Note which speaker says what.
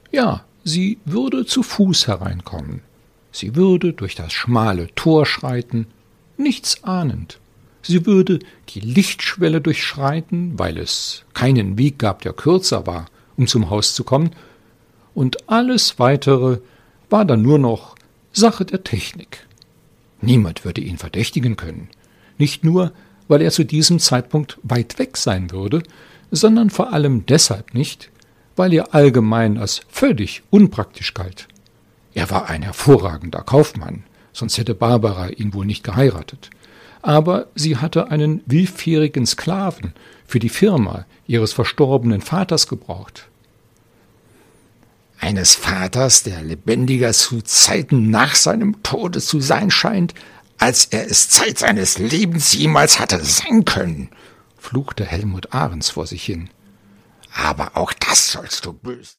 Speaker 1: Ja, sie würde zu Fuß hereinkommen. Sie würde durch das schmale Tor schreiten, nichts ahnend. Sie würde die Lichtschwelle durchschreiten, weil es keinen Weg gab, der kürzer war, um zum Haus zu kommen, und alles Weitere war dann nur noch Sache der Technik. Niemand würde ihn verdächtigen können, nicht nur, weil er zu diesem Zeitpunkt weit weg sein würde, sondern vor allem deshalb nicht, weil er allgemein als völlig unpraktisch galt. Er war ein hervorragender Kaufmann, sonst hätte Barbara ihn wohl nicht geheiratet. Aber sie hatte einen willfährigen Sklaven für die Firma ihres verstorbenen Vaters gebraucht.
Speaker 2: Eines Vaters, der lebendiger zu Zeiten nach seinem Tode zu sein scheint, als er es Zeit seines Lebens jemals hatte sein können,
Speaker 1: fluchte Helmut Ahrens vor sich hin.
Speaker 2: Aber auch das sollst du böse.